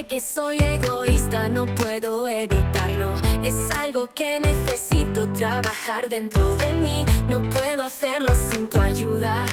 Sé que soy egoísta, no puedo evitarlo. Es algo que necesito trabajar dentro de mí. No puedo hacerlo sin tu ayuda.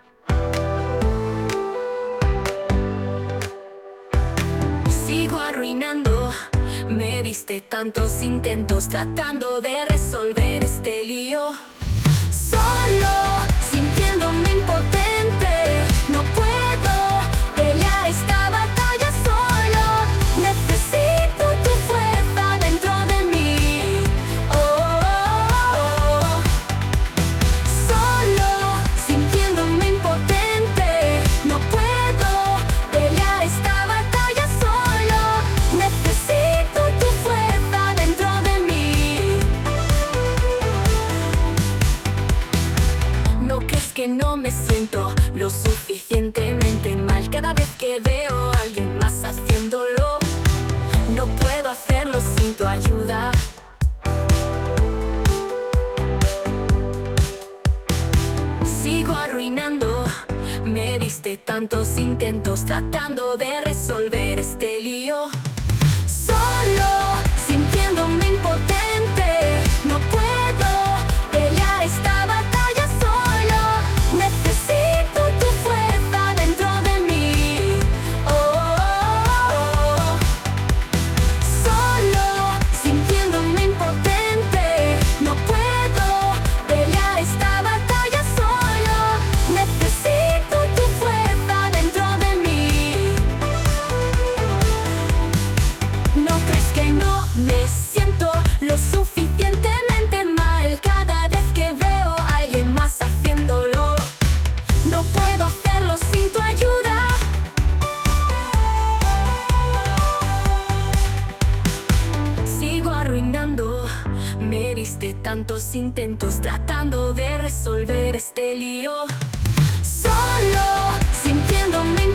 Sigo arruinando. Me diste tantos intentos tratando de resolver este lío. Solo, sintiéndome impotente, no puedo pelear esta batalla solo. Necesito tu fuerza dentro de mí. Oh, oh, oh. Solo, sintiéndome impotente, no puedo pelear esta batalla solo. Necesito tu fuerza dentro de mí. ¿No crees que no me siento lo suficientemente mal cada vez que veo a alguien más haciéndolo? No puedo hacerlo sin tu ayuda. Sigo arruinando. Me diste tantos intentos tratando de resolver este lío. Solo, sintiéndome impotente, no puedo pelear esta batalla solo. Necesito tu fuerza dentro de mí. Oh, oh, oh. Solo, sintiéndome impotente, no puedo pelear esta batalla solo. Necesito tu fuerza dentro de mí. ¿No crees que no me siento lo suficientemente mal cada vez que veo a alguien más haciéndolo? No puedo hacerlo sin tu ayuda. Sigo arruinando. Me diste tantos intentos tratando de resolver este lío. Solo, sintiéndome